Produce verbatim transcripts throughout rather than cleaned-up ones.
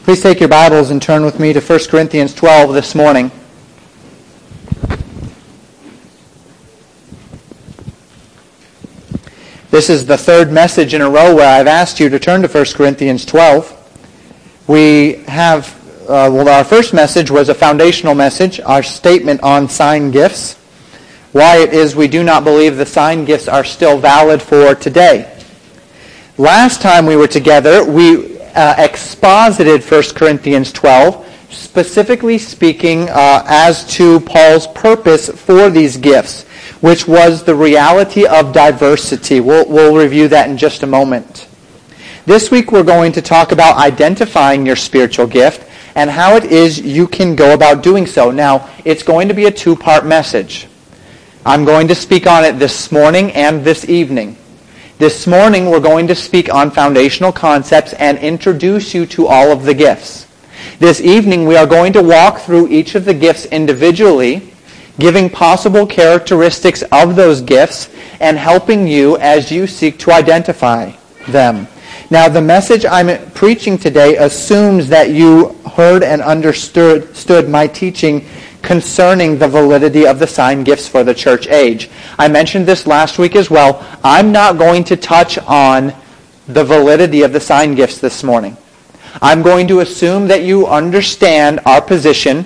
Please take your Bibles and turn with me to First Corinthians twelve this morning. This is the third message in a row where I've asked you to turn to First Corinthians twelve. We have, uh, well, our first message was a foundational message, our statement on sign gifts, why it is we do not believe the sign gifts are still valid for today. Last time we were together, we uh, exposited First Corinthians twelve, specifically speaking uh, as to Paul's purpose for these gifts, which was the reality of diversity. We'll, we'll review that in just a moment. This week we're going to talk about identifying your spiritual gift and how it is you can go about doing so. Now, it's going to be a two-part message. I'm going to speak on it this morning and this evening. This morning we're going to speak on foundational concepts and introduce you to all of the gifts. This evening we are going to walk through each of the gifts individually, giving possible characteristics of those gifts and helping you as you seek to identify them. Now, the message I'm preaching today assumes that you heard and understood understood my teaching concerning the validity of the sign gifts for the church age. I mentioned this last week as well. I'm not going to touch on the validity of the sign gifts this morning. I'm going to assume that you understand our position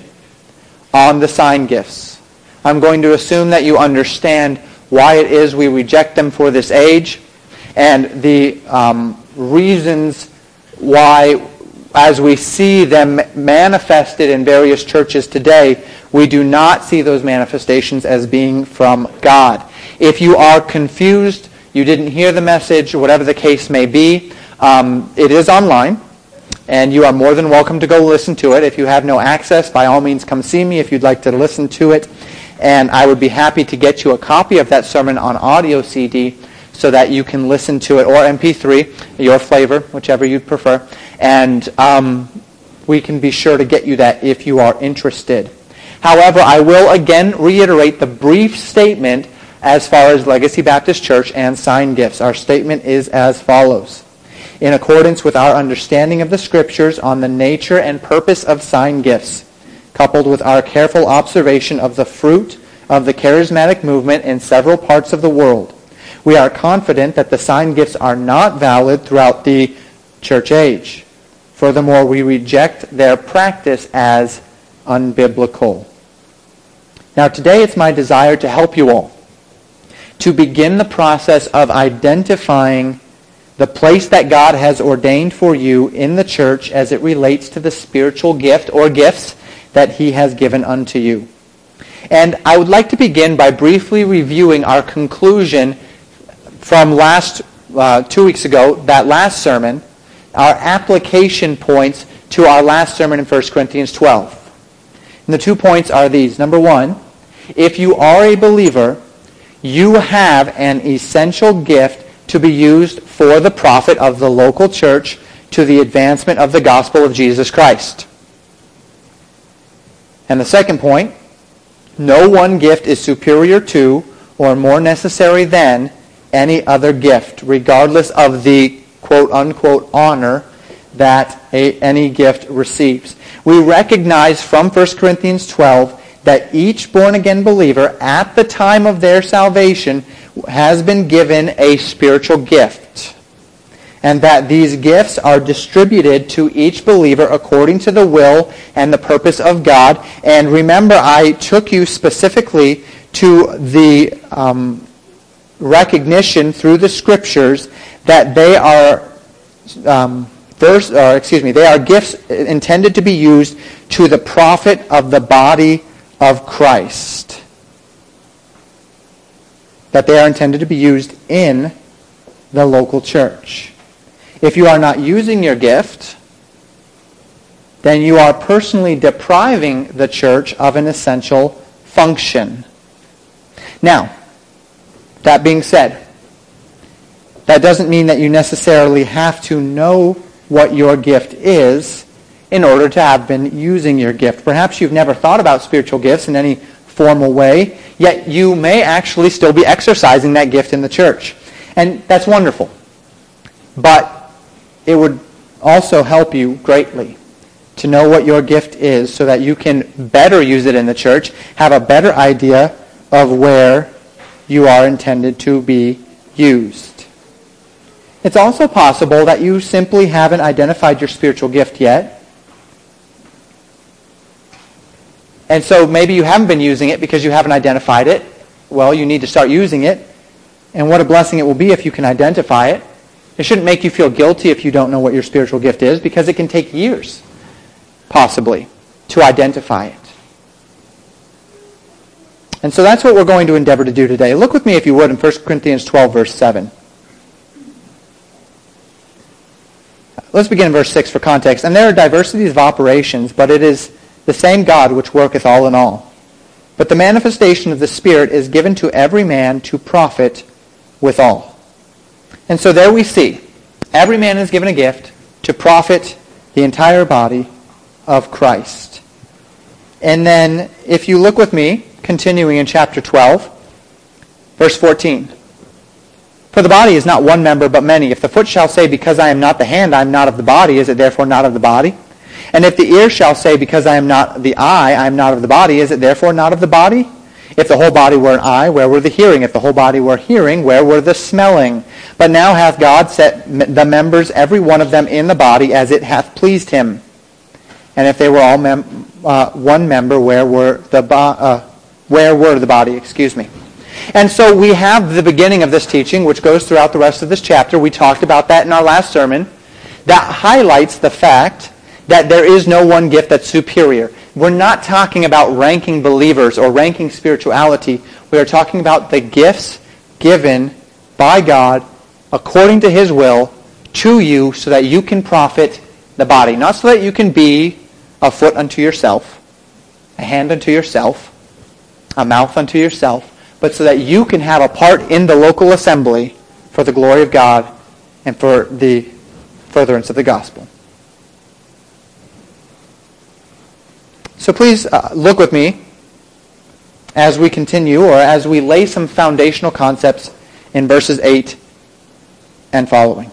on the sign gifts. I'm going to assume that you understand why it is we reject them for this age and the um, reasons why, as we see them manifested in various churches today, we do not see those manifestations as being from God. If you are confused, you didn't hear the message, whatever the case may be, um, it is online, and you are more than welcome to go listen to it. If you have no access, by all means come see me if you'd like to listen to it, and I would be happy to get you a copy of that sermon on audio C D so that you can listen to it, or M P three, your flavor, whichever you prefer, and um, we can be sure to get you that if you are interested. However, I will again reiterate the brief statement as far as Legacy Baptist Church and sign gifts. Our statement is as follows. In accordance with our understanding of the Scriptures on the nature and purpose of sign gifts, coupled with our careful observation of the fruit of the charismatic movement in several parts of the world, we are confident that the sign gifts are not valid throughout the church age. Furthermore, we reject their practice as unbiblical. Now, today it's my desire to help you all to begin the process of identifying the place that God has ordained for you in the church as it relates to the spiritual gift or gifts that He has given unto you. And I would like to begin by briefly reviewing our conclusion from last uh, two weeks ago, that last sermon, our application points to our last sermon in First Corinthians twelve. And the two points are these. Number one, if you are a believer, you have an essential gift to be used for the profit of the local church to the advancement of the gospel of Jesus Christ. And the second point, no one gift is superior to or more necessary than any other gift, regardless of the quote-unquote honor that a, any gift receives. We recognize from First Corinthians twelve that each born-again believer at the time of their salvation has been given a spiritual gift, and that these gifts are distributed to each believer according to the will and the purpose of God. And remember, I took you specifically to the um, recognition through the Scriptures that they are um, first, or excuse me, they are gifts intended to be used to the profit of the body of Christ. That they are intended to be used in the local church. If you are not using your gift, then you are personally depriving the church of an essential function. Now, that being said, that doesn't mean that you necessarily have to know what your gift is in order to have been using your gift. Perhaps you've never thought about spiritual gifts in any formal way, yet you may actually still be exercising that gift in the church. And that's wonderful. But it would also help you greatly to know what your gift is so that you can better use it in the church, have a better idea of where you are intended to be used. It's also possible that you simply haven't identified your spiritual gift yet. And so maybe you haven't been using it because you haven't identified it. Well, you need to start using it. And what a blessing it will be if you can identify it. It shouldn't make you feel guilty if you don't know what your spiritual gift is, because it can take years, possibly, to identify it. And so that's what we're going to endeavor to do today. Look with me, if you would, in First Corinthians twelve, verse seven. Let's begin in verse six for context. And there are diversities of operations, but it is the same God which worketh all in all. But the manifestation of the Spirit is given to every man to profit withal. And so there we see, every man is given a gift to profit the entire body of Christ. And then, if you look with me, continuing in chapter twelve, verse fourteen. For the body is not one member, but many. If the foot shall say, because I am not the hand, I am not of the body, is it therefore not of the body? And if the ear shall say, because I am not the eye, I am not of the body, is it therefore not of the body? If the whole body were an eye, where were the hearing? If the whole body were hearing, where were the smelling? But now hath God set the members, every one of them, in the body, as it hath pleased him. And if they were all mem- uh, one member, where were the bo- uh, where were the body? Excuse me. And so we have the beginning of this teaching, which goes throughout the rest of this chapter. We talked about that in our last sermon. That highlights the fact that there is no one gift that's superior. We're not talking about ranking believers or ranking spirituality. We are talking about the gifts given by God according to His will to you so that you can profit the body. Not so that you can be a foot unto yourself, a hand unto yourself, a mouth unto yourself, but so that you can have a part in the local assembly for the glory of God and for the furtherance of the gospel. So please uh, look with me as we continue, or as we lay some foundational concepts in verses eight and following.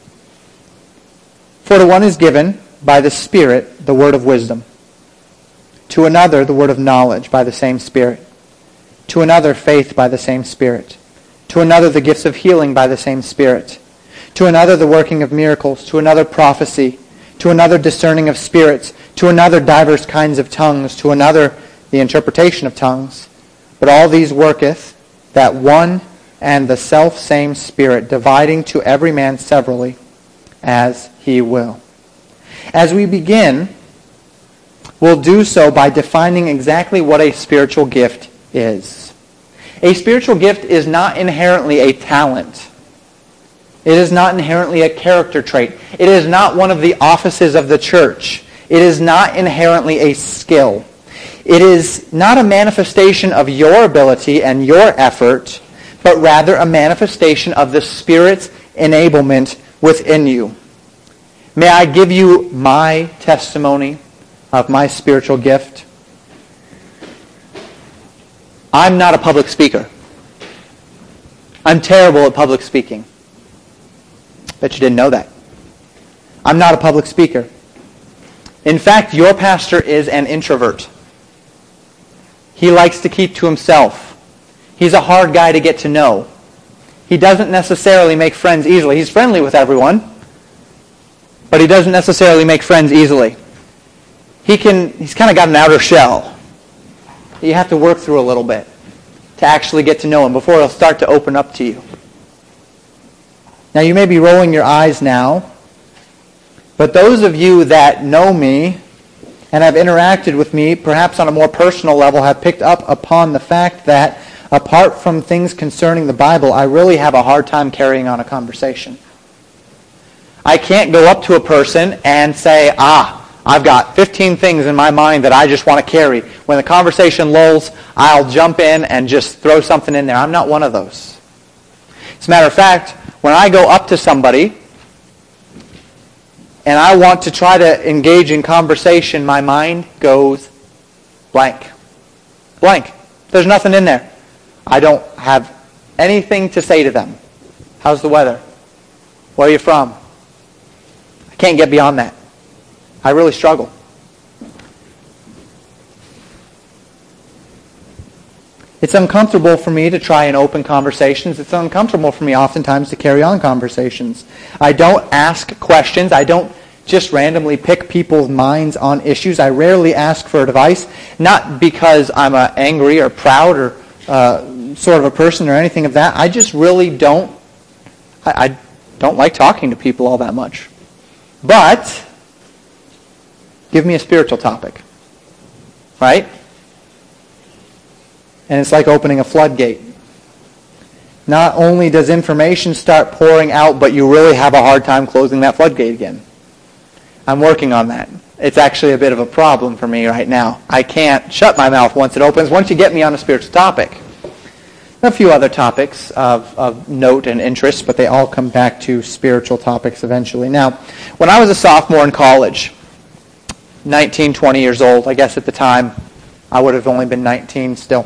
For to one is given by the Spirit the word of wisdom, to another the word of knowledge by the same Spirit, to another faith by the same Spirit, to another the gifts of healing by the same Spirit, to another the working of miracles, to another prophecy, to another discerning of spirits, to another divers kinds of tongues, to another the interpretation of tongues. But all these worketh that one and the self-same Spirit, dividing to every man severally as He will. As we begin, we'll do so by defining exactly what a spiritual gift is. A spiritual gift is not inherently a talent. It is not inherently a character trait. It is not one of the offices of the church. It is not inherently a skill. It is not a manifestation of your ability and your effort, but rather a manifestation of the Spirit's enablement within you. May I give you my testimony of my spiritual gift? I'm not a public speaker. I'm terrible at public speaking. Bet you didn't know that. I'm not a public speaker. In fact, your pastor is an introvert. He likes to keep to himself. He's a hard guy to get to know. He doesn't necessarily make friends easily. He's friendly with everyone, but he doesn't necessarily make friends easily. He can, he's kind of got an outer shell that you have to work through a little bit to actually get to know him before he'll start to open up to you. Now, you may be rolling your eyes now, but those of you that know me and have interacted with me, perhaps on a more personal level, have picked up upon the fact that apart from things concerning the Bible, I really have a hard time carrying on a conversation. I can't go up to a person and say, ah, I've got fifteen things in my mind that I just want to carry. When the conversation lulls, I'll jump in and just throw something in there. I'm not one of those. As a matter of fact, when I go up to somebody and I want to try to engage in conversation, my mind goes blank. Blank. There's nothing in there. I don't have anything to say to them. How's the weather? Where are you from? I can't get beyond that. I really struggle. It's uncomfortable for me to try and open conversations. It's uncomfortable for me oftentimes to carry on conversations. I don't ask questions. I don't just randomly pick people's minds on issues. I rarely ask for advice, not because I'm a angry or proud or uh, sort of a person or anything of that. I just really don't, I, I don't like talking to people all that much. But give me a spiritual topic, right? And it's like opening a floodgate. Not only does information start pouring out, but you really have a hard time closing that floodgate again. I'm working on that. It's actually a bit of a problem for me right now. I can't shut my mouth once it opens, once you get me on a spiritual topic. A few other topics of, of note and interest, but they all come back to spiritual topics eventually. Now, when I was a sophomore in college, nineteen, twenty years old, I guess at the time, I would have only been nineteen still.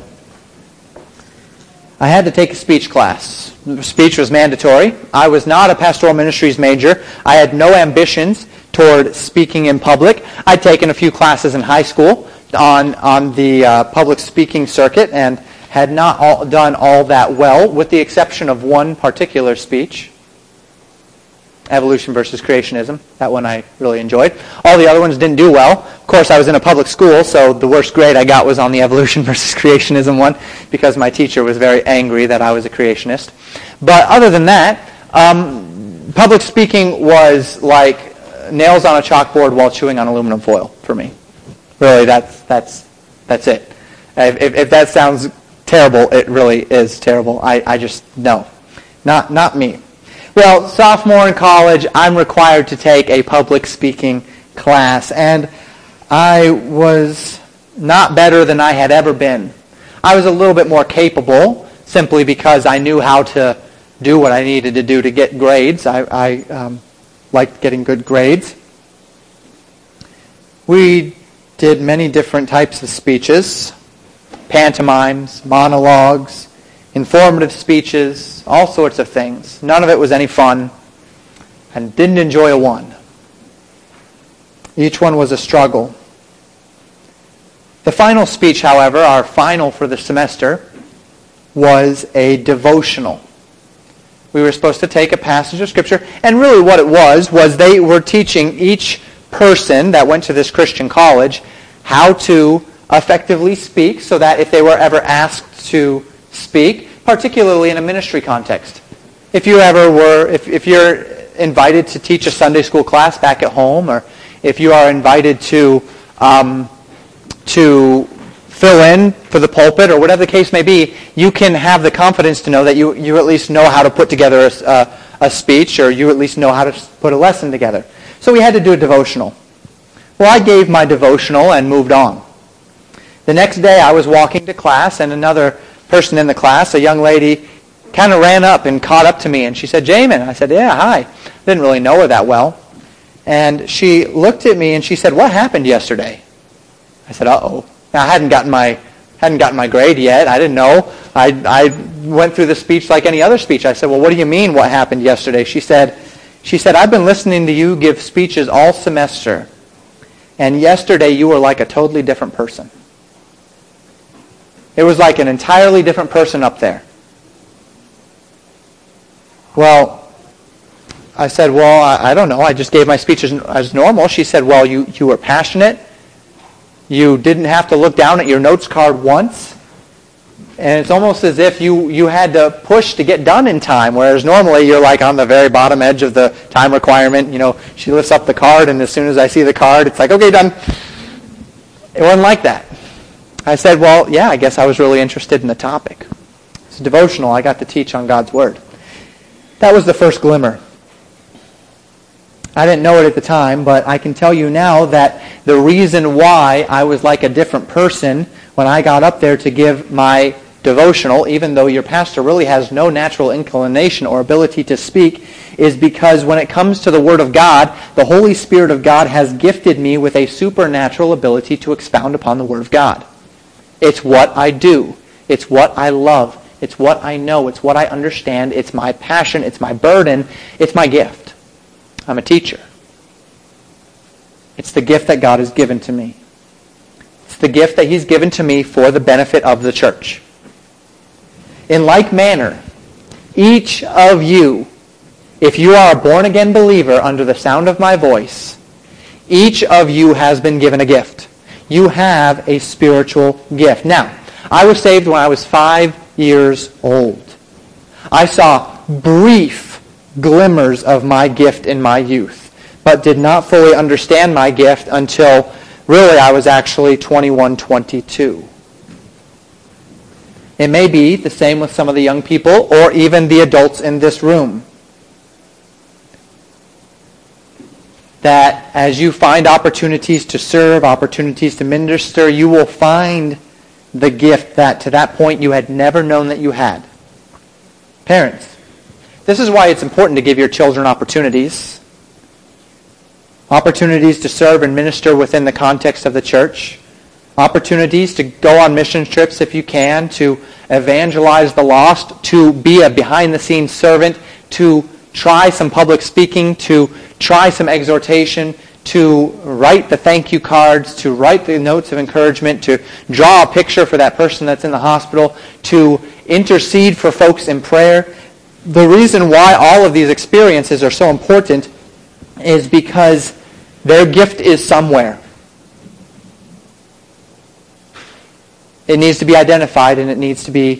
I had to take a speech class. Speech was mandatory. I was not a pastoral ministries major. I had no ambitions toward speaking in public. I'd taken a few classes in high school on, on the uh, public speaking circuit and had not all, done all that well, with the exception of one particular speech, Evolution versus Creationism. That one I really enjoyed. All the other ones didn't do well. Of course, I was in a public school, so the worst grade I got was on the Evolution versus Creationism one because my teacher was very angry that I was a creationist. But other than that, um, public speaking was like nails on a chalkboard while chewing on aluminum foil for me. Really, that's that's that's it. If, if, if that sounds terrible, it really is terrible. I, I just, no. Not not me. Well, sophomore in college, I'm required to take a public speaking class, and I was not better than I had ever been. I was a little bit more capable, simply because I knew how to do what I needed to do to get grades. I, I um, liked getting good grades. We did many different types of speeches, pantomimes, monologues, informative speeches, all sorts of things. None of it was any fun, and didn't enjoy a one. Each one was a struggle. The final speech, however, our final for the semester, was a devotional. We were supposed to take a passage of Scripture, and really what it was, was they were teaching each person that went to this Christian college how to effectively speak, so that if they were ever asked to speak, particularly in a ministry context. If you ever were, if, if you're invited to teach a Sunday school class back at home, or if you are invited to um, to fill in for the pulpit, or whatever the case may be, you can have the confidence to know that you, you at least know how to put together a, a, a speech, or you at least know how to put a lesson together. So we had to do a devotional. Well, I gave my devotional and moved on. The next day I was walking to class, and another person in the class, a young lady, kind of ran up and caught up to me, and she said, "Jamin." I said, "Yeah, hi." Didn't really know her that well. And she looked at me and she said, "What happened yesterday?" I said, "Uh-oh." Now, I hadn't gotten my hadn't gotten my grade yet. I didn't know. I I went through the speech like any other speech. I said, "Well, what do you mean what happened yesterday?" She said, she said, "I've been listening to you give speeches all semester, and yesterday you were like a totally different person." It was like an entirely different person up there. Well, I said, "Well, I, I don't know. I just gave my speech as, as normal." She said, "Well, you, you were passionate. You didn't have to look down at your notes card once. And it's almost as if you, you had to push to get done in time, whereas normally you're like on the very bottom edge of the time requirement. You know, she lifts up the card, and as soon as I see the card, it's like, okay, done." It wasn't like that. I said, "Well, yeah, I guess I was really interested in the topic. It's a devotional. I got to teach on God's Word." That was the first glimmer. I didn't know it at the time, but I can tell you now that the reason why I was like a different person when I got up there to give my devotional, even though your pastor really has no natural inclination or ability to speak, is because when it comes to the Word of God, the Holy Spirit of God has gifted me with a supernatural ability to expound upon the Word of God. It's what I do. It's what I love. It's what I know. It's what I understand. It's my passion. It's my burden. It's my gift. I'm a teacher. It's the gift that God has given to me. It's the gift that He's given to me for the benefit of the church. In like manner, each of you, if you are a born-again believer under the sound of my voice, each of you has been given a gift. You have a spiritual gift. Now, I was saved when I was five years old. I saw brief glimmers of my gift in my youth, but did not fully understand my gift until really I was actually twenty-one, twenty-two. It may be the same with some of the young people or even the adults in this room. That as you find opportunities to serve, opportunities to minister, you will find the gift that to that point you had never known that you had. Parents, this is why it's important to give your children opportunities. Opportunities to serve and minister within the context of the church. Opportunities to go on mission trips if you can, to evangelize the lost, to be a behind-the-scenes servant, to try some public speaking, to try some exhortation, to write the thank you cards, to write the notes of encouragement, to draw a picture for that person that's in the hospital, to intercede for folks in prayer. The reason why all of these experiences are so important is because their gift is somewhere. It needs to be identified and it needs to be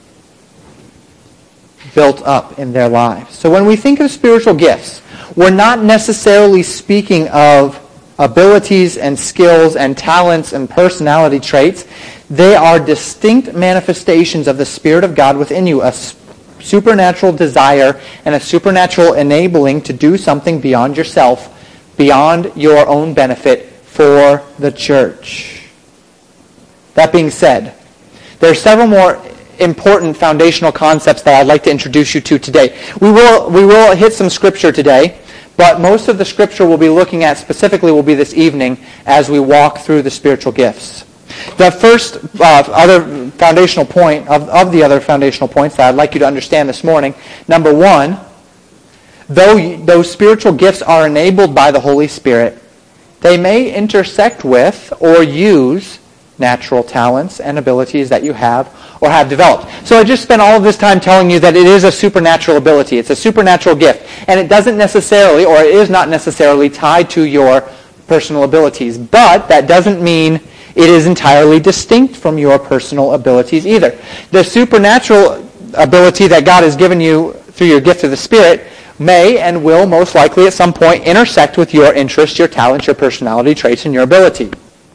built up in their lives. So when we think of spiritual gifts, we're not necessarily speaking of abilities and skills and talents and personality traits. They are distinct manifestations of the Spirit of God within you, a supernatural desire and a supernatural enabling to do something beyond yourself, beyond your own benefit for the church. That being said, there are several more important foundational concepts that I'd like to introduce you to today. We will we will hit some scripture today, but most of the scripture we'll be looking at specifically will be this evening as we walk through the spiritual gifts. The first uh, other foundational point of, of the other foundational points that I'd like you to understand this morning, number one, though those spiritual gifts are enabled by the Holy Spirit, they may intersect with or use natural talents and abilities that you have or have developed. So I just spent all of this time telling you that it is a supernatural ability. It's a supernatural gift. And it doesn't necessarily, or it is not necessarily tied to your personal abilities. But that doesn't mean it is entirely distinct from your personal abilities either. The supernatural ability that God has given you through your gift of the Spirit may and will most likely at some point intersect with your interests, your talents, your personality traits, and your ability.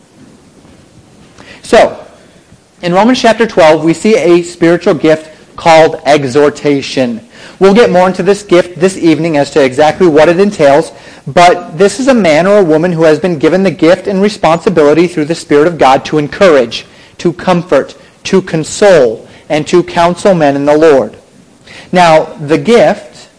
So, in Romans chapter twelve, we see a spiritual gift called exhortation. We'll get more into this gift this evening as to exactly what it entails, but this is a man or a woman who has been given the gift and responsibility through the Spirit of God to encourage, to comfort, to console, and to counsel men in the Lord. Now, the gift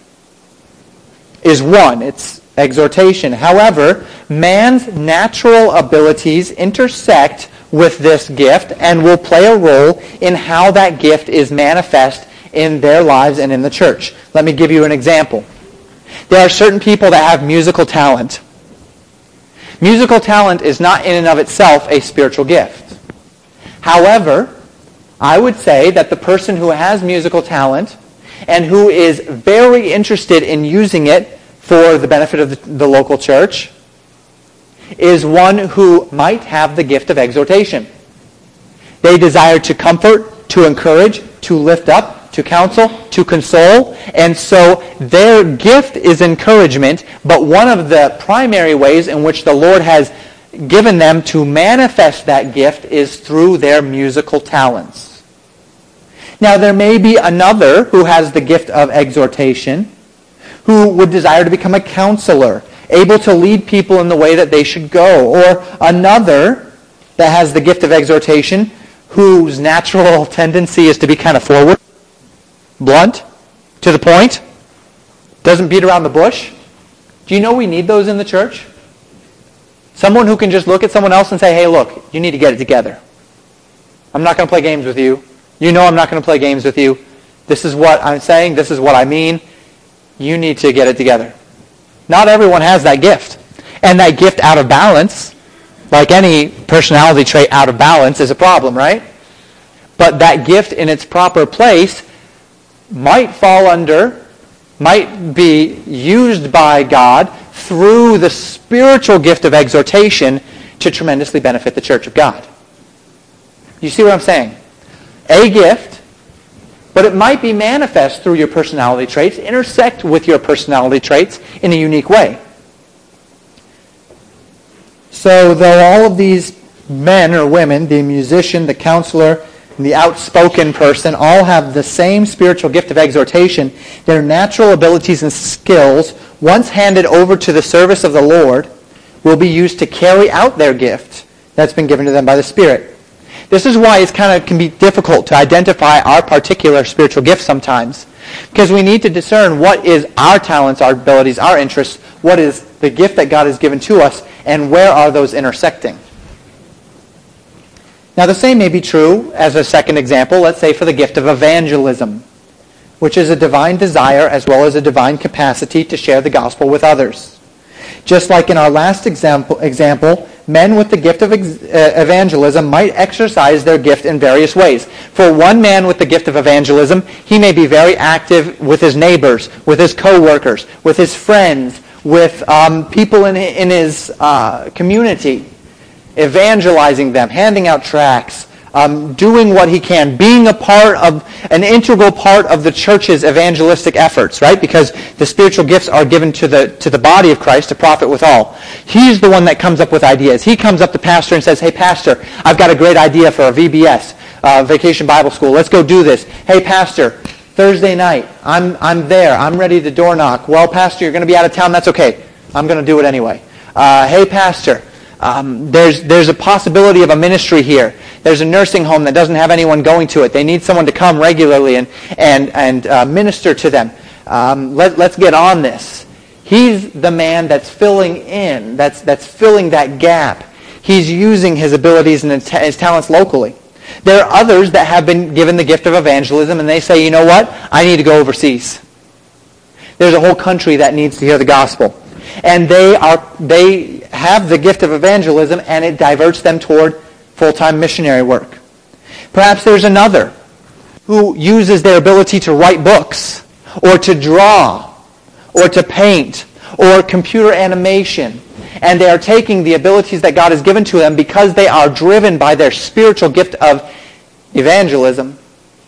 is one. It's exhortation. However, man's natural abilities intersect with this gift and will play a role in how that gift is manifest in their lives and in the church. Let me give you an example. There are certain people that have musical talent. Musical talent is not in and of itself a spiritual gift. However, I would say that the person who has musical talent and who is very interested in using it for the benefit of the, the local church is one who might have the gift of exhortation. They desire to comfort, to encourage, to lift up, to counsel, to console, and so their gift is encouragement, but one of the primary ways in which the Lord has given them to manifest that gift is through their musical talents. Now, there may be another who has the gift of exhortation, who would desire to become a counselor, able to lead people in the way that they should go. Or another that has the gift of exhortation, whose natural tendency is to be kind of forward, blunt, to the point, doesn't beat around the bush. Do you know we need those in the church? Someone who can just look at someone else and say, hey, look, you need to get it together. I'm not going to play games with you. You know I'm not going to play games with you. This is what I'm saying. This is what I mean. You need to get it together. Not everyone has that gift. And that gift out of balance, like any personality trait out of balance, is a problem, right? But that gift in its proper place might fall under, might be used by God through the spiritual gift of exhortation to tremendously benefit the church of God. You see what I'm saying? A gift, but it might be manifest through your personality traits, intersect with your personality traits in a unique way. So though all of these men or women, the musician, the counselor, and the outspoken person, all have the same spiritual gift of exhortation, their natural abilities and skills, once handed over to the service of the Lord, will be used to carry out their gift that's been given to them by the Spirit. This is why it kind of can be difficult to identify our particular spiritual gift sometimes, because we need to discern what is our talents, our abilities, our interests, what is the gift that God has given to us, and where are those intersecting. Now the same may be true as a second example, let's say for the gift of evangelism, which is a divine desire as well as a divine capacity to share the gospel with others. Just like in our last example, example men with the gift of ex- uh, evangelism might exercise their gift in various ways. For one man with the gift of evangelism, he may be very active with his neighbors, with his co-workers, with his friends, with um, people in, in his uh, community, evangelizing them, handing out tracts, um, doing what he can, being a part of, an integral part of the church's evangelistic efforts, right? Because the spiritual gifts are given to the to the body of Christ to profit with all. He's the one that comes up with ideas. He comes up to pastor and says, "Hey, pastor, I've got a great idea for a V B S, uh, Vacation Bible School. Let's go do this. Hey, pastor, Thursday night, I'm I'm there. I'm ready to door knock. Well, pastor, you're going to be out of town. That's okay. I'm going to do it anyway. Uh, hey, pastor, um, there's there's a possibility of a ministry here. There's a nursing home that doesn't have anyone going to it. They need someone to come regularly and and and uh, minister to them. Um, let let's get on this." He's the man that's filling in. That's that's filling that gap. He's using his abilities and his, his talents locally. There are others that have been given the gift of evangelism, and they say, "You know what? I need to go overseas. There's a whole country that needs to hear the gospel." And they are they have the gift of evangelism, and it diverts them toward full-time missionary work. Perhaps there's another who uses their ability to write books, or to draw, or to paint, or computer animation. And they are taking the abilities that God has given to them because they are driven by their spiritual gift of evangelism.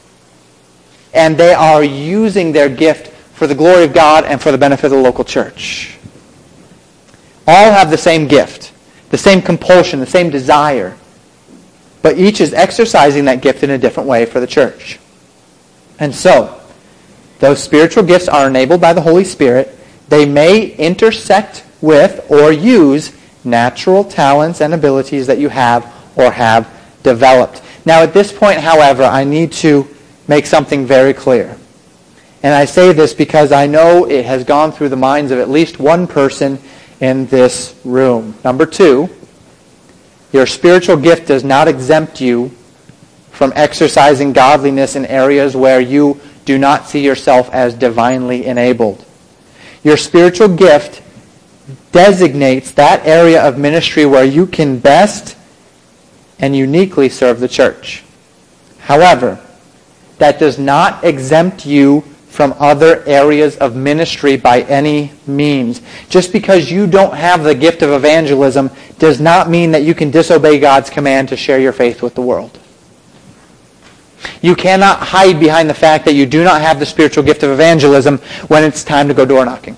And they are using their gift for the glory of God and for the benefit of the local church. All have the same gift, the same compulsion, the same desire. But each is exercising that gift in a different way for the church. And so, those spiritual gifts are enabled by the Holy Spirit. They may intersect with or use natural talents and abilities that you have or have developed. Now at this point, however, I need to make something very clear. And I say this because I know it has gone through the minds of at least one person in this room. Number two, your spiritual gift does not exempt you from exercising godliness in areas where you do not see yourself as divinely enabled. Your spiritual gift designates that area of ministry where you can best and uniquely serve the church. However, that does not exempt you from other areas of ministry by any means. Just because you don't have the gift of evangelism does not mean that you can disobey God's command to share your faith with the world. You cannot hide behind the fact that you do not have the spiritual gift of evangelism when it's time to go door knocking.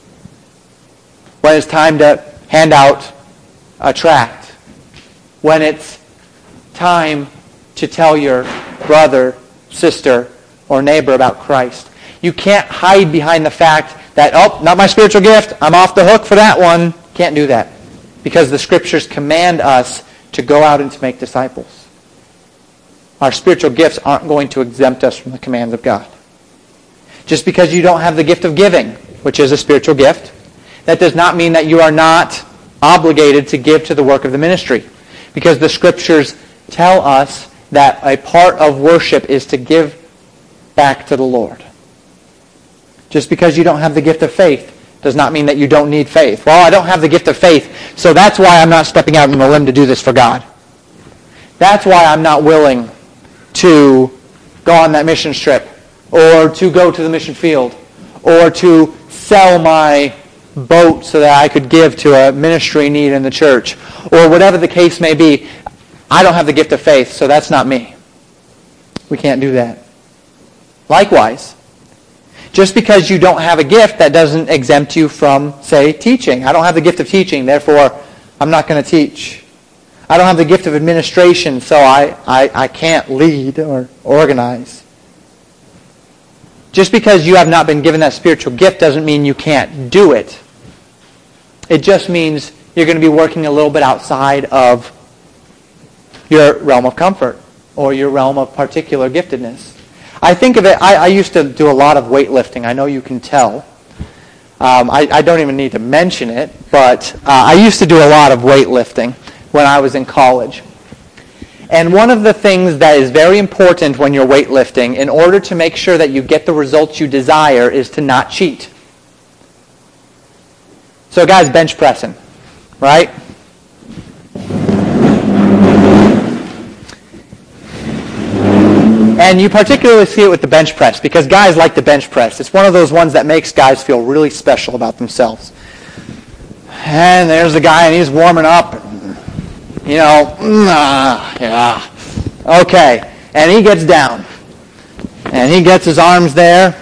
When it's time to hand out a tract. When it's time to tell your brother, sister, or neighbor about Christ. You can't hide behind the fact that, oh, not my spiritual gift, I'm off the hook for that one. Can't do that. Because the Scriptures command us to go out and to make disciples. Our spiritual gifts aren't going to exempt us from the commands of God. Just because you don't have the gift of giving, which is a spiritual gift, that does not mean that you are not obligated to give to the work of the ministry. Because the Scriptures tell us that a part of worship is to give back to the Lord. Just because you don't have the gift of faith does not mean that you don't need faith. Well, I don't have the gift of faith, so that's why I'm not stepping out on a limb to do this for God. That's why I'm not willing to go on that mission trip, or to go to the mission field, or to sell my boat so that I could give to a ministry need in the church, or whatever the case may be. I don't have the gift of faith, so that's not me. We can't do that. Likewise, just because you don't have a gift, that doesn't exempt you from, say, teaching. I don't have the gift of teaching, therefore I'm not going to teach. I don't have the gift of administration, so I, I, I can't lead or organize. Just because you have not been given that spiritual gift doesn't mean you can't do it. It just means you're going to be working a little bit outside of your realm of comfort or your realm of particular giftedness. I think of it, I, I used to do a lot of weightlifting. I know you can tell. Um, I, I don't even need to mention it, but uh, I used to do a lot of weightlifting when I was in college. And one of the things that is very important when you're weightlifting, in order to make sure that you get the results you desire, is to not cheat. So a guy's bench pressing, right? And you particularly see it with the bench press, because guys like the bench press. It's one of those ones that makes guys feel really special about themselves. And there's the guy, and he's warming up. You know, ah, yeah, okay. And he gets down. And he gets his arms there.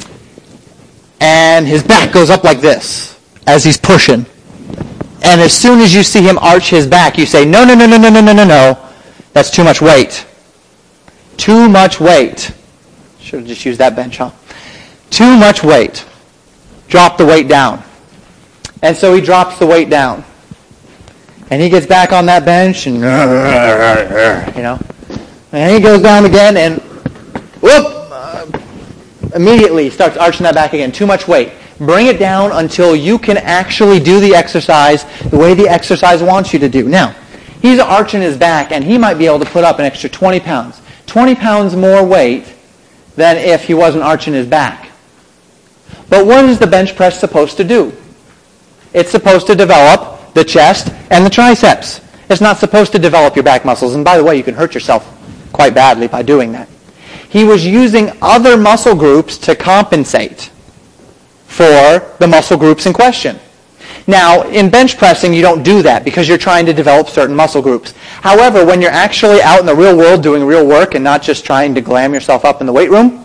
And his back goes up like this as he's pushing. And as soon as you see him arch his back, you say, no, no, no, no, no, no, no, no, no. That's too much weight. Too much weight. Should have just used that bench, huh? Too much weight. Drop the weight down. And so he drops the weight down. And he gets back on that bench and, you know, and he goes down again and, whoop, uh, immediately starts arching that back again. Too much weight. Bring it down until you can actually do the exercise the way the exercise wants you to do. Now, he's arching his back, and he might be able to put up an extra twenty pounds. twenty pounds more weight than if he wasn't arching his back. But what is the bench press supposed to do? It's supposed to develop the chest and the triceps. It's not supposed to develop your back muscles. And by the way, you can hurt yourself quite badly by doing that. He was using other muscle groups to compensate for the muscle groups in question. Now, in bench pressing, you don't do that because you're trying to develop certain muscle groups. However, when you're actually out in the real world doing real work and not just trying to glam yourself up in the weight room,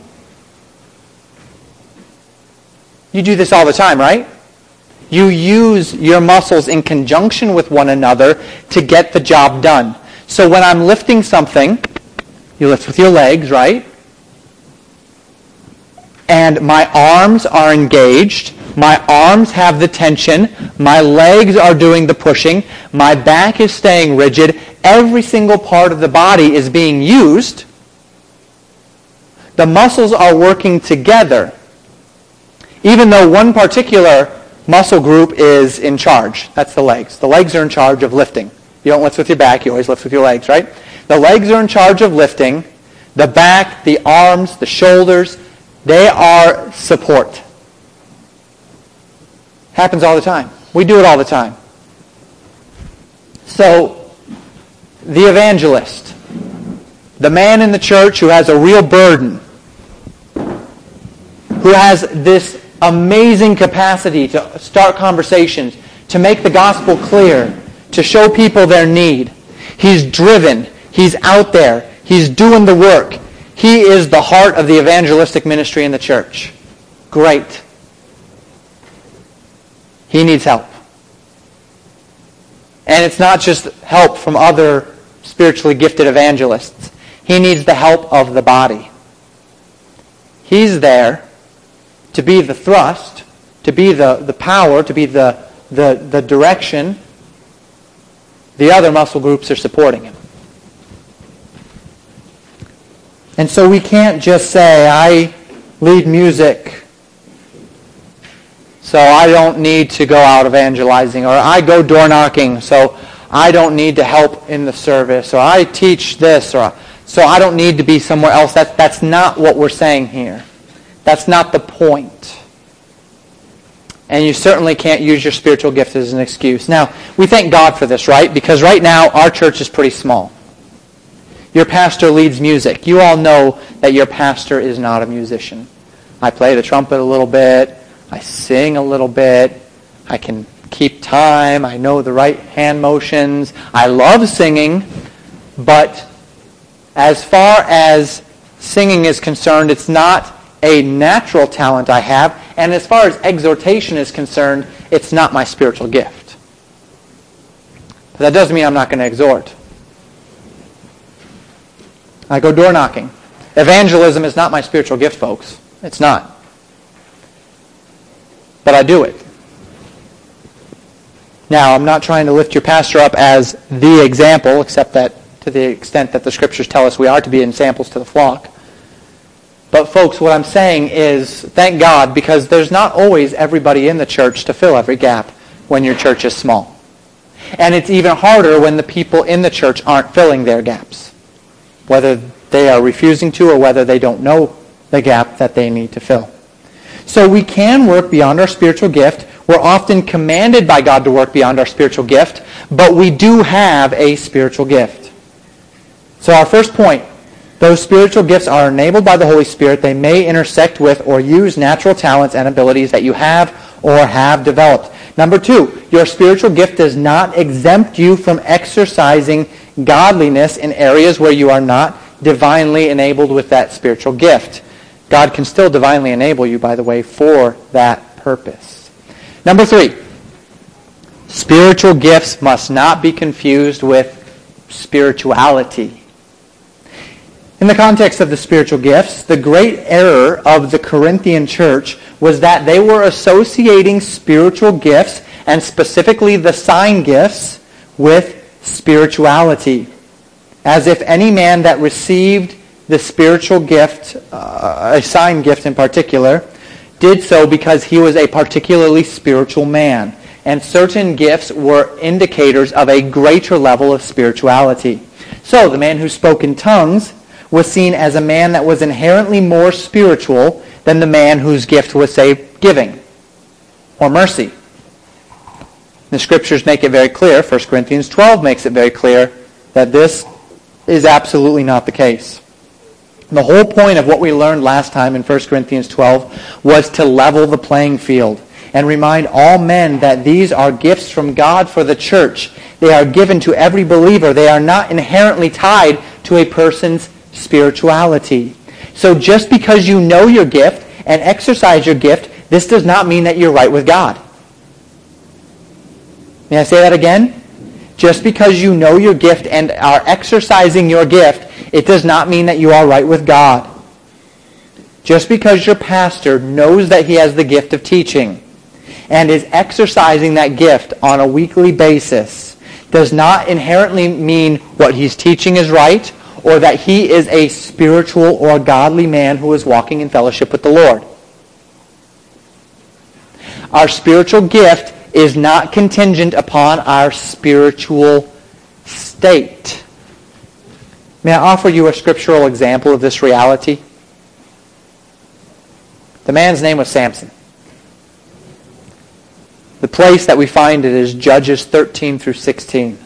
you do this all the time, right? You use your muscles in conjunction with one another to get the job done. So when I'm lifting something, you lift with your legs, right? And my arms are engaged. My arms have the tension. My legs are doing the pushing. My back is staying rigid. Every single part of the body is being used. The muscles are working together. Even though one particular muscle group is in charge. That's the legs. The legs are in charge of lifting. You don't lift with your back. You always lift with your legs, right? The legs are in charge of lifting. The back, the arms, the shoulders, they are support. Happens all the time. We do it all the time. So, the evangelist, the man in the church who has a real burden, who has this amazing capacity to start conversations, to make the gospel clear, to show people their need. He's driven. He's out there. He's doing the work. He is the heart of the evangelistic ministry in the church. Great. He needs help. And it's not just help from other spiritually gifted evangelists. He needs the help of the body. He's there to be the thrust, to be the, the power, to be the, the, the direction. The other muscle groups are supporting him. And so we can't just say, I lead music, so I don't need to go out evangelizing, or I go door knocking, so I don't need to help in the service, or I teach this, or so I don't need to be somewhere else. That, that's not what we're saying here. That's not the point. And you certainly can't use your spiritual gift as an excuse. Now, we thank God for this, right? Because right now, our church is pretty small. Your pastor leads music. You all know that your pastor is not a musician. I play the trumpet a little bit. I sing a little bit. I can keep time. I know the right hand motions. I love singing. But as far as singing is concerned, it's not a natural talent I have. And as far as exhortation is concerned, it's not my spiritual gift. But that doesn't mean I'm not going to exhort. I go door knocking. Evangelism is not my spiritual gift, folks. It's not. But I do it. Now, I'm not trying to lift your pastor up as the example, except that to the extent that the Scriptures tell us we are to be examples to the flock. But folks, what I'm saying is, thank God, because there's not always everybody in the church to fill every gap when your church is small. And it's even harder when the people in the church aren't filling their gaps, whether they are refusing to or whether they don't know the gap that they need to fill. So we can work beyond our spiritual gift. We're often commanded by God to work beyond our spiritual gift, but we do have a spiritual gift. So our first point, those spiritual gifts are enabled by the Holy Spirit. They may intersect with or use natural talents and abilities that you have or have developed. Number two, your spiritual gift does not exempt you from exercising godliness in areas where you are not divinely enabled with that spiritual gift. God can still divinely enable you, by the way, for that purpose. Number three, spiritual gifts must not be confused with spirituality. In the context of the spiritual gifts, the great error of the Corinthian church was that they were associating spiritual gifts, and specifically the sign gifts, with spirituality, as if any man that received the spiritual gift, uh, a sign gift in particular, did so because he was a particularly spiritual man. And certain gifts were indicators of a greater level of spirituality. So the man who spoke in tongues was seen as a man that was inherently more spiritual than the man whose gift was, say, giving or mercy. The Scriptures make it very clear, First Corinthians twelve makes it very clear, that this is absolutely not the case. The whole point of what we learned last time in First Corinthians twelve was to level the playing field and remind all men that these are gifts from God for the church. They are given to every believer. They are not inherently tied to a person's spirituality. So just because you know your gift and exercise your gift, this does not mean that you're right with God. May I say that again? Just because you know your gift and are exercising your gift, it does not mean that you are right with God. Just because your pastor knows that he has the gift of teaching and is exercising that gift on a weekly basis does not inherently mean what he's teaching is right or that he is a spiritual or godly man who is walking in fellowship with the Lord. Our spiritual gift is not contingent upon our spiritual state. May I offer you a scriptural example of this reality? The man's name was Samson. The place that we find it is Judges thirteen through sixteen.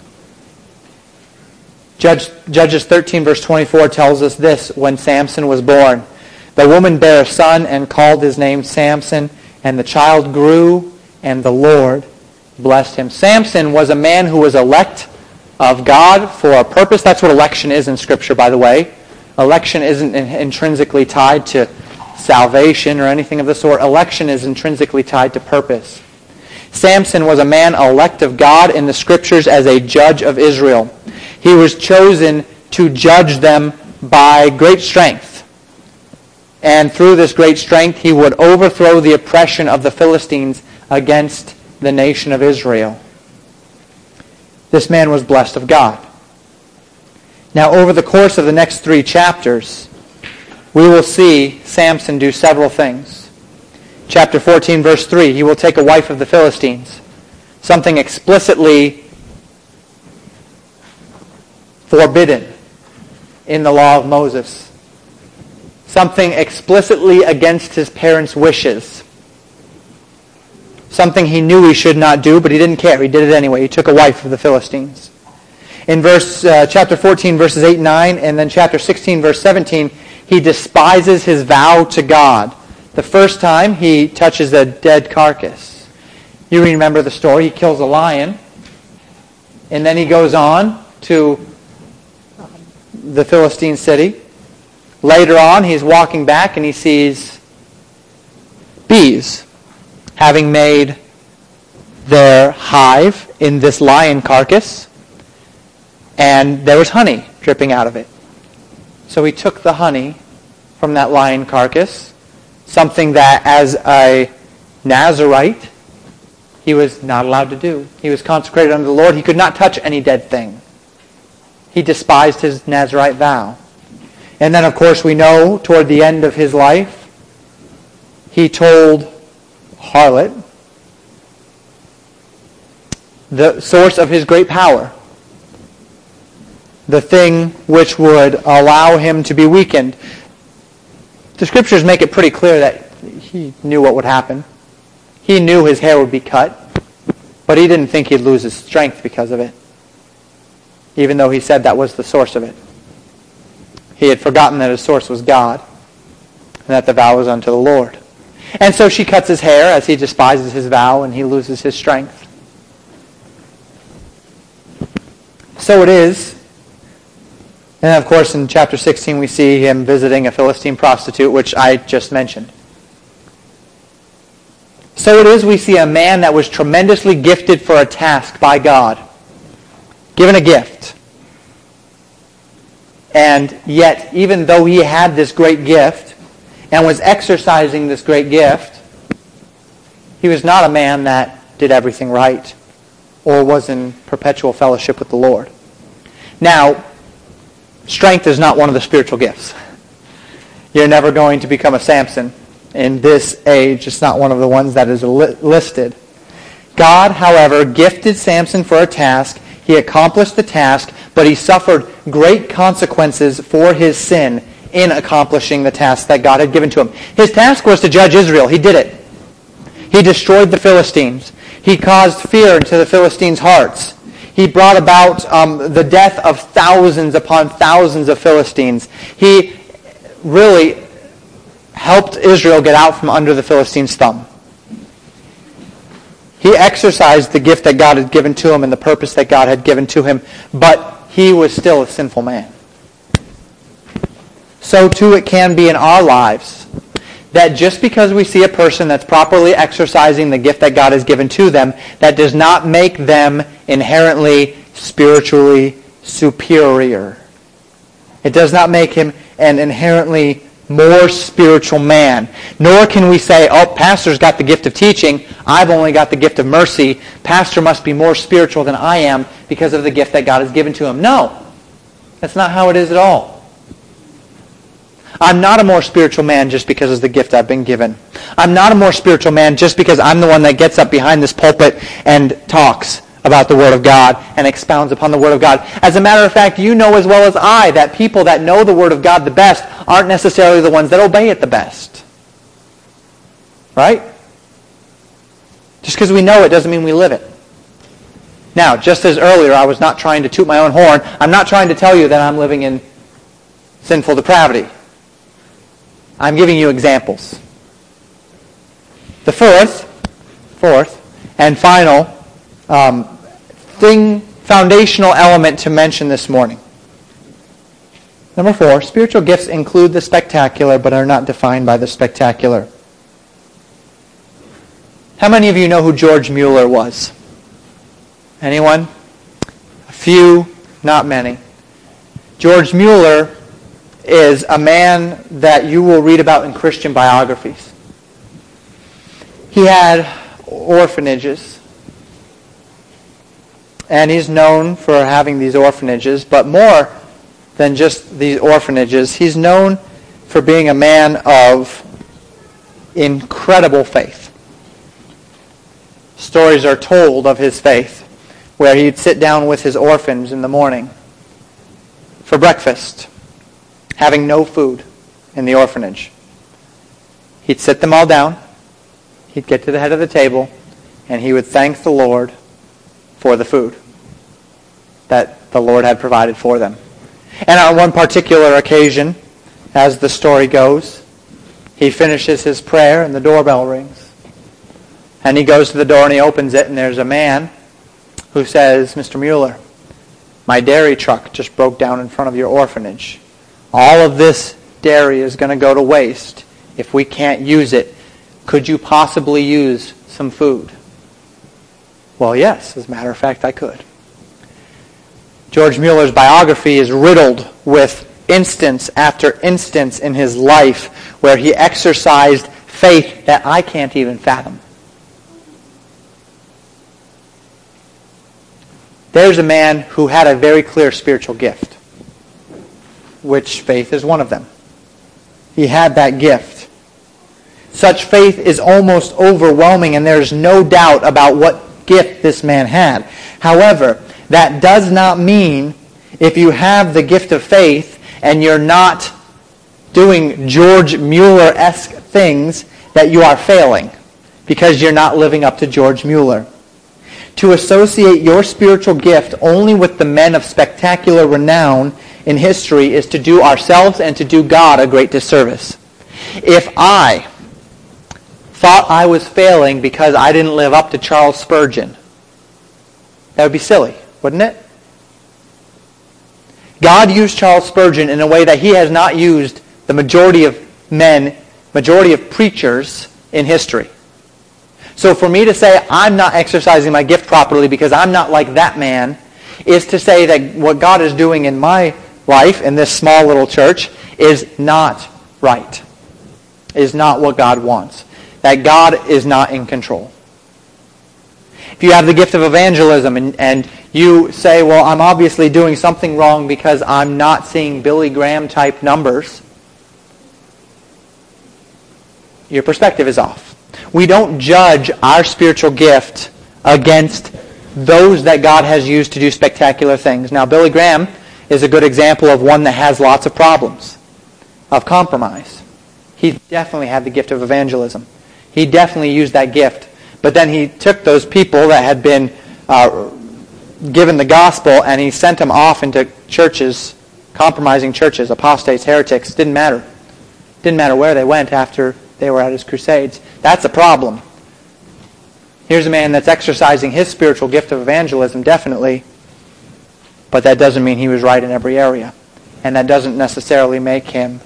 Judge, Judges thirteen verse twenty-four tells us this: when Samson was born, the woman bare a son and called his name Samson, and the child grew, and the Lord blessed him. Samson was a man who was elect of God for a purpose. That's what election is in Scripture, by the way. Election isn't intrinsically tied to salvation or anything of the sort. Election is intrinsically tied to purpose. Samson was a man elect of God in the Scriptures as a judge of Israel. He was chosen to judge them by great strength. And through this great strength, he would overthrow the oppression of the Philistines against the nation of Israel. This man was blessed of God. Now, over the course of the next three chapters, we will see Samson do several things. Chapter fourteen, verse three, he will take a wife of the Philistines, something explicitly forbidden in the law of Moses. Something explicitly against his parents' wishes. Something he knew he should not do, but he didn't care. He did it anyway. He took a wife of the Philistines. In verse uh, chapter fourteen, verses eight and nine, and then chapter sixteen, verse seventeen, he despises his vow to God. The first time, he touches a dead carcass. You remember the story. He kills a lion, and then he goes on to the Philistine city. Later on, he's walking back, and he sees bees having made their hive in this lion carcass, and there was honey dripping out of it. So he took the honey from that lion carcass, something that as a Nazirite he was not allowed to do. He was consecrated unto the Lord. He could not touch any dead thing. He despised his Nazirite vow. And then, of course, we know toward the end of his life, he told harlot, the source of his great power, the thing which would allow him to be weakened. The Scriptures make it pretty clear that he knew what would happen. He knew his hair would be cut, but he didn't think he'd lose his strength because of it, even though he said that was the source of it. He had forgotten that his source was God, and that the vow was unto the Lord. And so she cuts his hair as he despises his vow, and he loses his strength. So it is. And of course, in chapter sixteen, we see him visiting a Philistine prostitute, which I just mentioned. So it is we see a man that was tremendously gifted for a task by God, given a gift. And yet, even though he had this great gift and was exercising this great gift, he was not a man that did everything right or was in perpetual fellowship with the Lord. Now, strength is not one of the spiritual gifts. You're never going to become a Samson in this age. It's not one of the ones that is li- listed. God, however, gifted Samson for a task. He accomplished the task, but he suffered great consequences for his sin in accomplishing the task that God had given to him. His task was to judge Israel. He did it. He destroyed the Philistines. He caused fear into the Philistines' hearts. He brought about um, the death of thousands upon thousands of Philistines. He really helped Israel get out from under the Philistines' thumb. He exercised the gift that God had given to him and the purpose that God had given to him, but he was still a sinful man. So too it can be in our lives, that just because we see a person that's properly exercising the gift that God has given to them, that does not make them inherently spiritually superior. It does not make him an inherently more spiritual man. Nor can we say, oh, pastor's got the gift of teaching, I've only got the gift of mercy. Pastor must be more spiritual than I am because of the gift that God has given to him. No, that's not how it is at all. I'm not a more spiritual man just because of the gift I've been given. I'm not a more spiritual man just because I'm the one that gets up behind this pulpit and talks about the Word of God and expounds upon the Word of God. As a matter of fact, you know as well as I that people that know the Word of God the best aren't necessarily the ones that obey it the best. Right? Just because we know it doesn't mean we live it. Now, just as earlier I was not trying to toot my own horn, I'm not trying to tell you that I'm living in sinful depravity. I'm giving you examples. The fourth, fourth, and final um, thing, foundational element to mention this morning. Number four, spiritual gifts include the spectacular, but are not defined by the spectacular. How many of you know who George Mueller was? Anyone? A few, not many. George Mueller is a man that you will read about in Christian biographies. He had orphanages, and he's known for having these orphanages, but more than just these orphanages, he's known for being a man of incredible faith. Stories are told of his faith, where he'd sit down with his orphans in the morning for breakfast, having no food in the orphanage. He'd sit them all down, he'd get to the head of the table, and he would thank the Lord for the food that the Lord had provided for them. And on one particular occasion, as the story goes, he finishes his prayer and the doorbell rings. And he goes to the door and he opens it, and there's a man who says, "Mister Mueller, my dairy truck just broke down in front of your orphanage. All of this dairy is going to go to waste if we can't use it. Could you possibly use some food?" Well, yes, as a matter of fact, I could. George Mueller's biography is riddled with instance after instance in his life where he exercised faith that I can't even fathom. There's a man who had a very clear spiritual gift, which faith is one of them. He had that gift. Such faith is almost overwhelming, and there's no doubt about what gift this man had. However, that does not mean if you have the gift of faith and you're not doing George Mueller-esque things that you are failing because you're not living up to George Mueller. To associate your spiritual gift only with the men of spectacular renown in history is to do ourselves and to do God a great disservice. If I thought I was failing because I didn't live up to Charles Spurgeon, that would be silly, wouldn't it? God used Charles Spurgeon in a way that he has not used the majority of men, majority of preachers in history. So for me to say I'm not exercising my gift properly because I'm not like that man is to say that what God is doing in my life, in this small little church, is not right. Is not what God wants. That God is not in control. If you have the gift of evangelism and, and you say, well, I'm obviously doing something wrong because I'm not seeing Billy Graham type numbers, your perspective is off. We don't judge our spiritual gift against those that God has used to do spectacular things. Now, Billy Graham is a good example of one that has lots of problems, of compromise. He definitely had the gift of evangelism. He definitely used that gift. But then he took those people that had been uh, given the gospel and he sent them off into churches, compromising churches, apostates, heretics. Didn't matter. Didn't matter where they went after they were at his crusades. That's a problem. Here's a man that's exercising his spiritual gift of evangelism, definitely, but that doesn't mean he was right in every area. And that doesn't necessarily make him,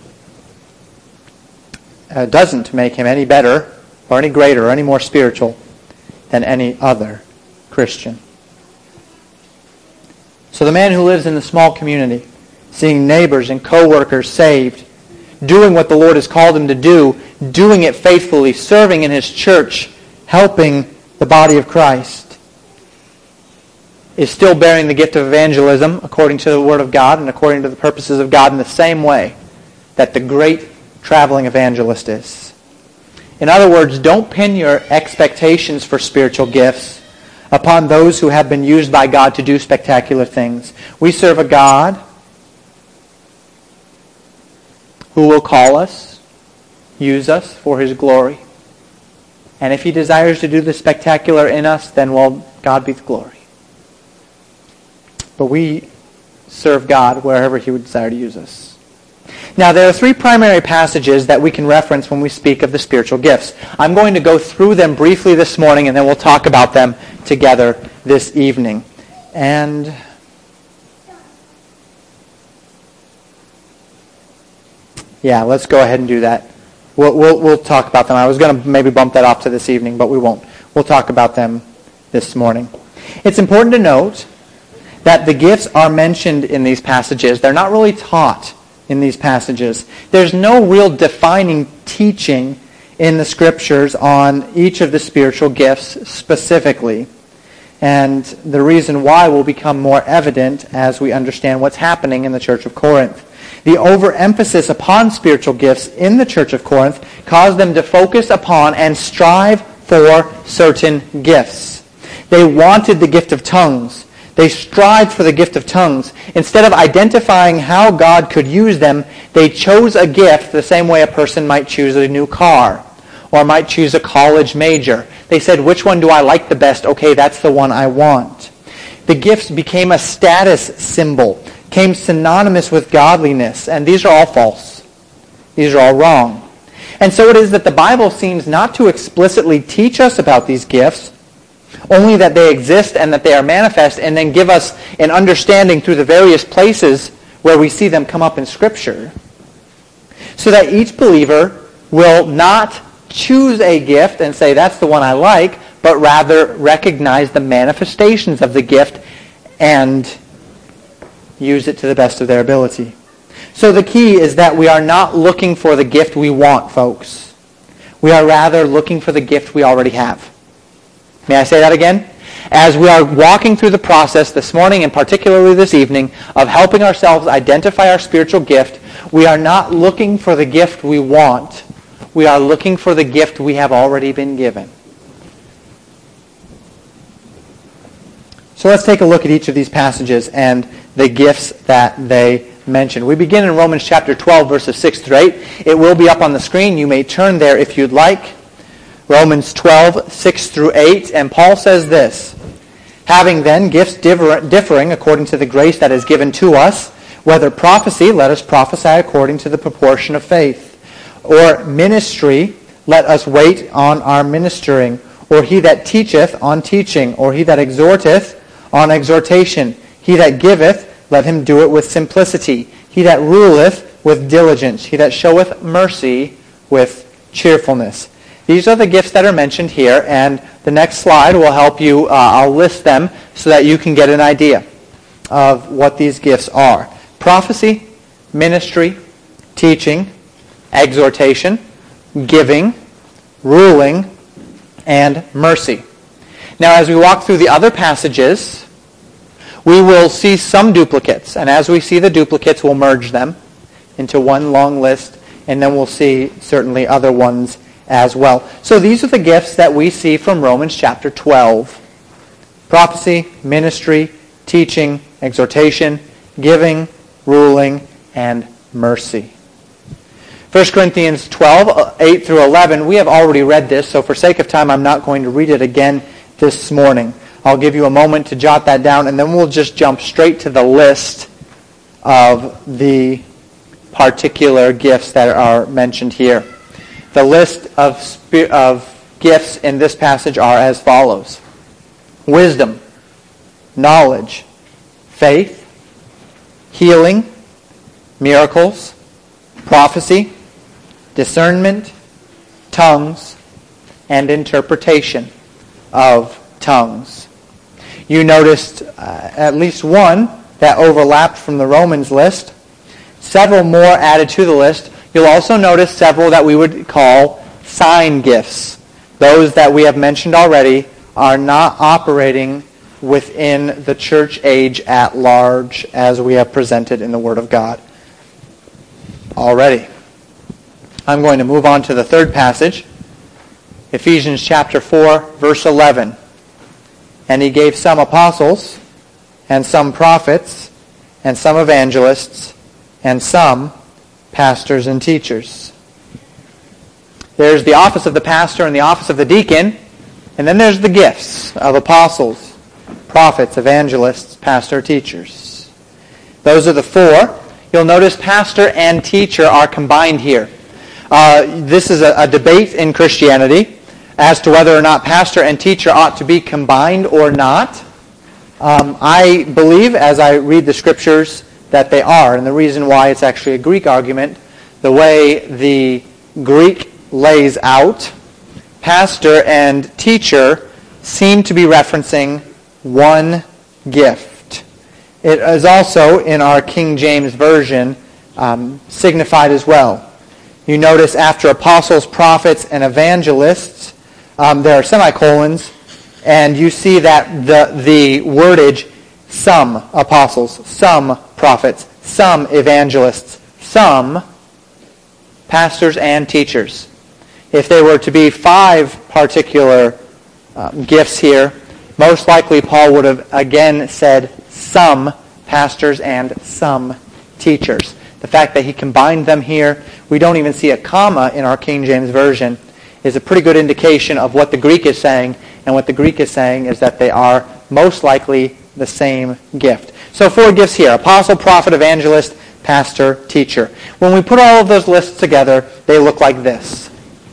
uh, doesn't make him any better or any greater or any more spiritual than any other Christian. So the man who lives in the small community, seeing neighbors and co-workers saved, doing what the Lord has called him to do, doing it faithfully, serving in his church, helping the body of Christ, is still bearing the gift of evangelism according to the Word of God and according to the purposes of God in the same way that the great traveling evangelist is. In other words, don't pin your expectations for spiritual gifts upon those who have been used by God to do spectacular things. We serve a God who will call us, use us for His glory. And if He desires to do the spectacular in us, then, well, God be the glory. But we serve God wherever He would desire to use us. Now, there are three primary passages that we can reference when we speak of the spiritual gifts. I'm going to go through them briefly this morning, and then we'll talk about them together this evening. And yeah, let's go ahead and do that. We'll, we'll, we'll talk about them. I was going to maybe bump that off to this evening, but we won't. We'll talk about them this morning. It's important to note that the gifts are mentioned in these passages. They're not really taught in these passages. There's no real defining teaching in the Scriptures on each of the spiritual gifts specifically. And the reason why will become more evident as we understand what's happening in the Church of Corinth. The overemphasis upon spiritual gifts in the Church of Corinth caused them to focus upon and strive for certain gifts. They wanted the gift of tongues. They strived for the gift of tongues. Instead of identifying how God could use them, they chose a gift the same way a person might choose a new car or might choose a college major. They said, which one do I like the best? Okay, that's the one I want. The gifts became a status symbol, became synonymous with godliness, and these are all false. These are all wrong. And so it is that the Bible seems not to explicitly teach us about these gifts, only that they exist and that they are manifest, and then give us an understanding through the various places where we see them come up in Scripture, so that each believer will not choose a gift and say, that's the one I like, but rather recognize the manifestations of the gift and use it to the best of their ability. So the key is that we are not looking for the gift we want, folks. We are rather looking for the gift we already have. May I say that again? As we are walking through the process this morning and particularly this evening of helping ourselves identify our spiritual gift, we are not looking for the gift we want. We are looking for the gift we have already been given. So let's take a look at each of these passages and the gifts that they mention. We begin in Romans chapter twelve, verses six through eight. It will be up on the screen. You may turn there if you'd like. Romans twelve, six through eight. And Paul says this, having then gifts differing according to the grace that is given to us, whether prophecy, let us prophesy according to the proportion of faith. Or ministry, let us wait on our ministering. Or he that teacheth, on teaching. Or he that exhorteth, on exhortation. He that giveth, let him do it with simplicity. He that ruleth, with diligence. He that showeth mercy, with cheerfulness. These are the gifts that are mentioned here, and the next slide will help you. Uh, I'll list them so that you can get an idea of what these gifts are. Prophecy, ministry, teaching, exhortation, giving, ruling, and mercy. Now, as we walk through the other passages, we will see some duplicates, and as we see the duplicates, we'll merge them into one long list, and then we'll see certainly other ones as well. So these are the gifts that we see from Romans chapter twelve. Prophecy, ministry, teaching, exhortation, giving, ruling, and mercy. First Corinthians twelve, eight through eleven, we have already read this, so for sake of time, I'm not going to read it again this morning. I'll give you a moment to jot that down, and then we'll just jump straight to the list of the particular gifts that are mentioned here. The list of, sp- of gifts in this passage are as follows. Wisdom, knowledge, faith, healing, miracles, prophecy, discernment, tongues, and interpretation of tongues. You noticed uh, at least one that overlapped from the Romans list. Several more added to the list. You'll also notice several that we would call sign gifts. Those that we have mentioned already are not operating within the church age at large as we have presented in the Word of God already. I'm going to move on to the third passage, Ephesians chapter four, verse eleven. And he gave some apostles, and some prophets, and some evangelists, and some pastors and teachers. There's the office of the pastor and the office of the deacon, and then there's the gifts of apostles, prophets, evangelists, pastor, teachers. Those are the four. You'll notice pastor and teacher are combined here. Uh, this is a, a debate in Christianity as to whether or not pastor and teacher ought to be combined or not. Um, I believe, as I read the scriptures, that they are. And the reason why, it's actually a Greek argument. The way the Greek lays out, pastor and teacher seem to be referencing one gift. It is also, in our King James Version, um, signified as well. You notice after apostles, prophets, and evangelists, Um, there are semicolons, and you see that the, the wordage, some apostles, some prophets, some evangelists, some pastors and teachers. If there were to be five particular um, gifts here, most likely Paul would have again said some pastors and some teachers. The fact that he combined them here, we don't even see a comma in our King James Version, is a pretty good indication of what the Greek is saying. And what the Greek is saying is that they are most likely the same gift. So four gifts here: apostle, prophet, evangelist, pastor, teacher. When we put all of those lists together, they look like this: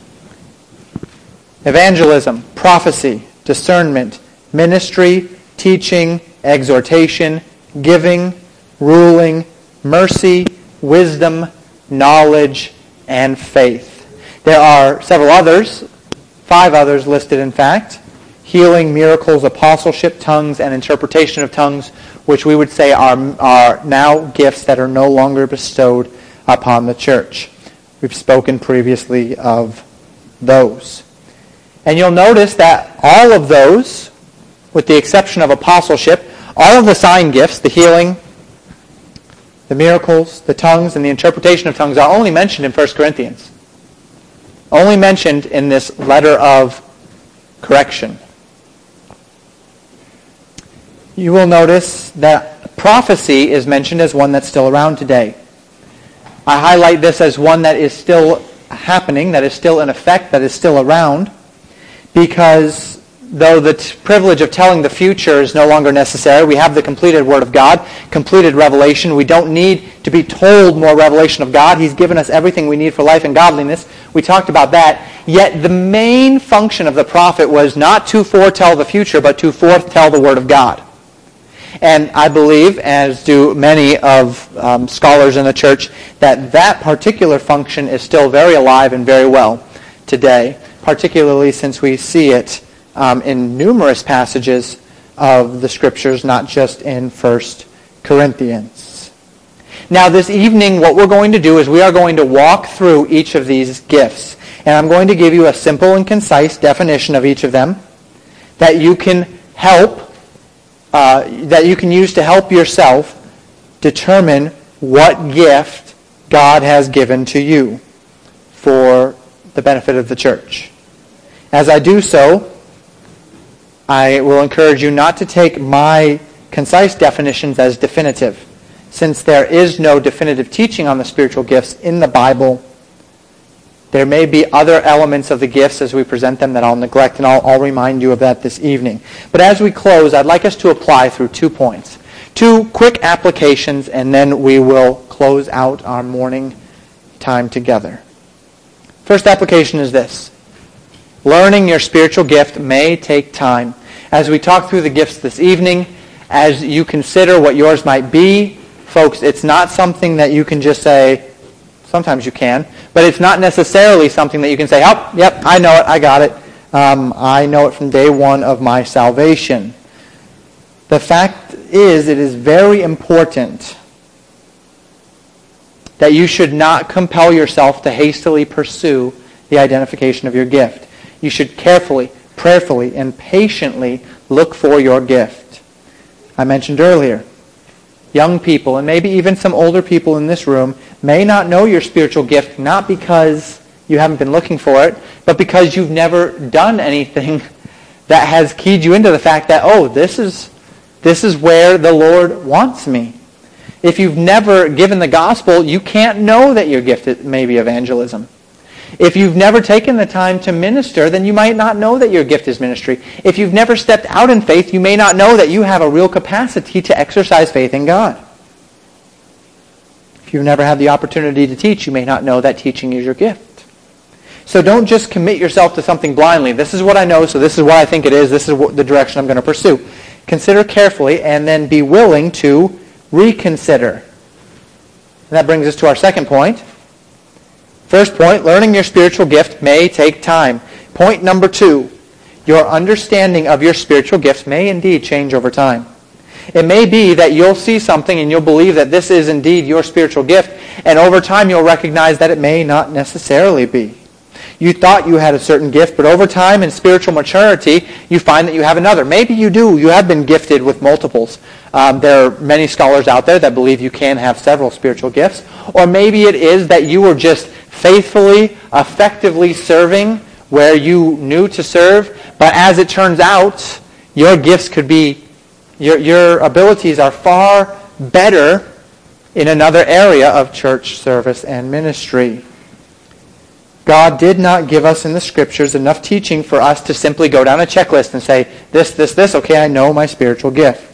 evangelism, prophecy, discernment, ministry, teaching, exhortation, giving, ruling, mercy, wisdom, knowledge, and faith. There are several others, five others listed in fact: healing, miracles, apostleship, tongues, and interpretation of tongues, which we would say are, are now gifts that are no longer bestowed upon the church. We've spoken previously of those. And you'll notice that all of those, with the exception of apostleship, all of the sign gifts, the healing, the miracles, the tongues, and the interpretation of tongues, are only mentioned in First Corinthians. Only mentioned in this letter of correction. You will notice that prophecy is mentioned as one that's still around today. I highlight this as one that is still happening, that is still in effect, that is still around, because though the t- privilege of telling the future is no longer necessary, we have the completed Word of God, completed revelation. We don't need to be told more revelation of God. He's given us everything we need for life and godliness. We talked about that. Yet the main function of the prophet was not to foretell the future, but to foretell the Word of God. And I believe, as do many of um, scholars in the church, that that particular function is still very alive and very well today, particularly since we see it um, in numerous passages of the Scriptures, not just in First Corinthians. Now, this evening, what we're going to do is we are going to walk through each of these gifts. And I'm going to give you a simple and concise definition of each of them that you can help Uh, that you can use to help yourself determine what gift God has given to you for the benefit of the church. As I do so, I will encourage you not to take my concise definitions as definitive, since there is no definitive teaching on the spiritual gifts in the Bible. There may be other elements of the gifts as we present them that I'll neglect, and I'll, I'll remind you of that this evening. But as we close, I'd like us to apply through two points. Two quick applications, and then we will close out our morning time together. First application is this: learning your spiritual gift may take time. As we talk through the gifts this evening, as you consider what yours might be, folks, it's not something that you can just say. Sometimes you can, but it's not necessarily something that you can say, oh, yep, I know it, I got it. Um, I know it from day one of my salvation. The fact is, it is very important that you should not compel yourself to hastily pursue the identification of your gift. You should carefully, prayerfully, and patiently look for your gift. I mentioned earlier, young people, and maybe even some older people in this room, may not know your spiritual gift, not because you haven't been looking for it, but because you've never done anything that has keyed you into the fact that, oh, this is this is where the Lord wants me. If you've never given the gospel, you can't know that your gift may be evangelism. If you've never taken the time to minister, then you might not know that your gift is ministry. If you've never stepped out in faith, you may not know that you have a real capacity to exercise faith in God. If you've never had the opportunity to teach, you may not know that teaching is your gift. So don't just commit yourself to something blindly. This is what I know, so this is what I think it is. This is what, the direction I'm going to pursue. Consider carefully and then be willing to reconsider. And that brings us to our second point. First point, learning your spiritual gift may take time. Point number two, your understanding of your spiritual gifts may indeed change over time. It may be that you'll see something and you'll believe that this is indeed your spiritual gift, and over time you'll recognize that it may not necessarily be. You thought you had a certain gift, but over time in spiritual maturity, you find that you have another. Maybe you do. You have been gifted with multiples. Um, there are many scholars out there that believe you can have several spiritual gifts. Or maybe it is that you were just faithfully, effectively serving where you knew to serve, but as it turns out, your gifts could be, your, your abilities are far better in another area of church service and ministry. God did not give us in the Scriptures enough teaching for us to simply go down a checklist and say, this, this, this, okay, I know my spiritual gift.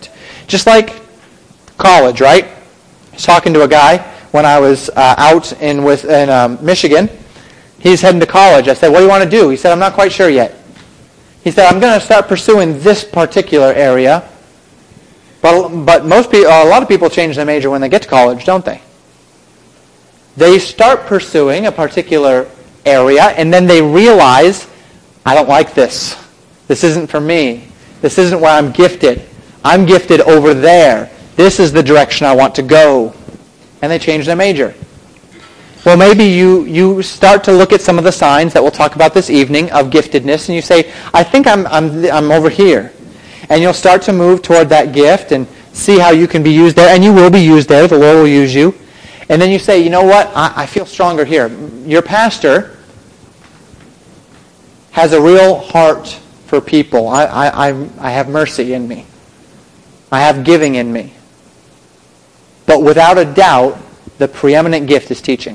Just like college, right? I was talking to a guy when I was uh, out in, with, in um, Michigan. He's heading to college. I said, what do you want to do? He said, I'm not quite sure yet. He said, I'm going to start pursuing this particular area. But, but most people, a lot of people change their major when they get to college, don't they? They start pursuing a particular area, and then they realize, I don't like this. This isn't for me. This isn't where I'm gifted. I'm gifted over there. This is the direction I want to go. And they change their major. Well, maybe you, you start to look at some of the signs that we'll talk about this evening of giftedness, and you say, I think I'm, I'm, I'm over here. And you'll start to move toward that gift and see how you can be used there. And you will be used there. The Lord will use you. And then you say, you know what? I, I feel stronger here. Your pastor has a real heart for people. I, I, I, I have mercy in me. I have giving in me. But without a doubt, the preeminent gift is teaching.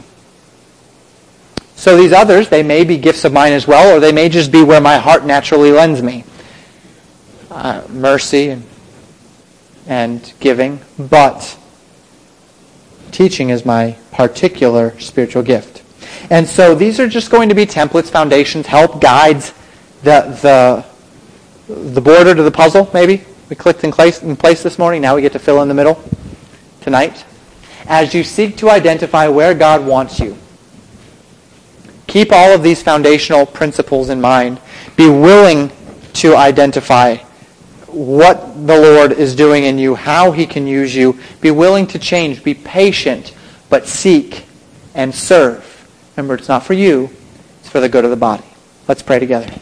So these others, they may be gifts of mine as well, or they may just be where my heart naturally lends me. Uh, mercy and, and giving. But teaching is my particular spiritual gift. And so these are just going to be templates, foundations, help, guides, the the the border to the puzzle, maybe. We clicked in place, in place this morning. Now we get to fill in the middle tonight. As you seek to identify where God wants you, keep all of these foundational principles in mind. Be willing to identify what the Lord is doing in you, how He can use you. Be willing to change. Be patient, but seek and serve. Remember, it's not for you. It's for the good of the body. Let's pray together.